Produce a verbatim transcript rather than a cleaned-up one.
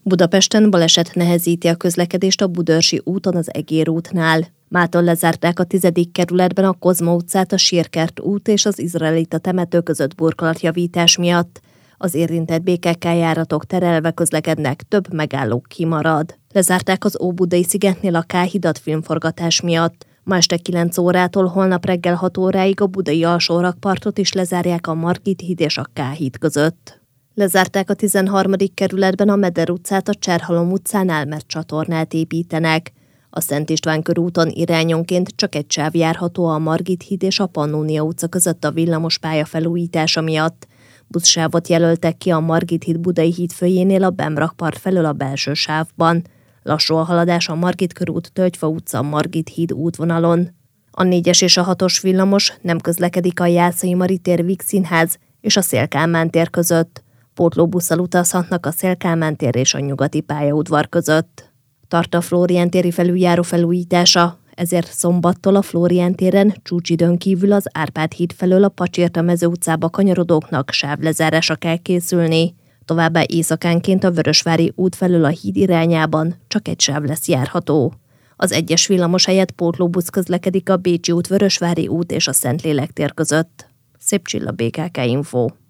Budapesten baleset nehezíti a közlekedést a Budaörsi úton az Egér útnál. Mától lezárták a tizedik kerületben a Kozma utcát a Sírkert út és az izraelita temető között burkolatjavítás miatt. Az érintett bé ká ká járatok terelve közlekednek, több megálló kimarad. Lezárták az Óbudai szigetnél a K-hidat filmforgatás miatt. Ma este kilenc órától holnap reggel hat óráig a budai alsórakpartot is lezárják a Margit híd és a K-híd között. Lezárták a tizenharmadik kerületben a Meder utcát a Cserhalom utcánál, mert csatornát építenek. A Szent István körúton irányonként csak egy sáv járható a Margit híd és a Pannónia utca között a villamospálya felújítása miatt. Buszsávot jelöltek ki a Margit híd Budai hídfőjénél a Bemrakpart felől a belső sávban. Lassú a haladás a Margit körút Tölgyfa utca Margit híd útvonalon. A négyes és a hatos villamos nem közlekedik a Jászai Mari tér Víg Színház és a Széll-Kálmán tér között. Pótlóbusszal utazhatnak a Széll-Kálmán tér és a Nyugati pályaudvar között. Tart a Flórián téri felüljáró felújítása, ezért szombattól a Flórián téren csúcsidőn kívül az Árpád híd felől a Pacsirta mező utcába kanyarodóknak sávlezárásra kell készülni. Továbbá éjszakánként a Vörösvári út felől a híd irányában csak egy sáv lesz járható. Az egyes villamos helyett pótlóbusz közlekedik a Bécsi út, Vörösvári út és a Szentlélek tér között. Szép Csilla, bé ká ká Info.